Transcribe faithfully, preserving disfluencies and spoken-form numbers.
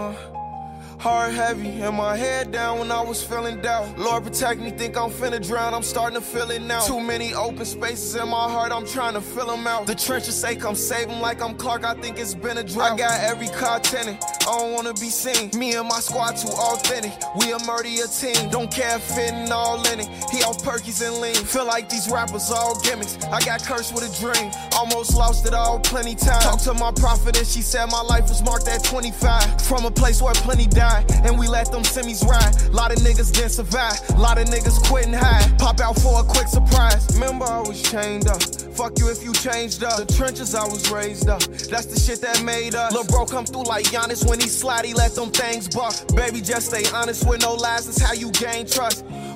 Uh, Heart heavy and my head down when I was feeling doubt. Lord protect me, think I'm finna drown, I'm starting to feel it now. Too many open spaces in my heart, I'm trying to fill them out. The trenches say come save them like I'm Clark, I think it's been a drought. I got every car tenant, I don't wanna be seen. Me and my squad too authentic, we a murder team. Don't care if fitting all in it, he off Perkies and lean. Feel like these rappers all gimmicks, I got cursed with a dream. Almost lost it all plenty times. Talked to my prophet and she said my life was marked at twenty-five. From a place where plenty died, and we let them semis ride. Lot of niggas didn't survive, lot of niggas quitting high. Pop out for a quick surprise. Remember I was chained up, fuck you if you changed up. The trenches I was raised up, that's the shit that made us. Lil' bro come through like Giannis when he slide, he let them things buck. Baby just stay honest with no lies, that's how you gain trust.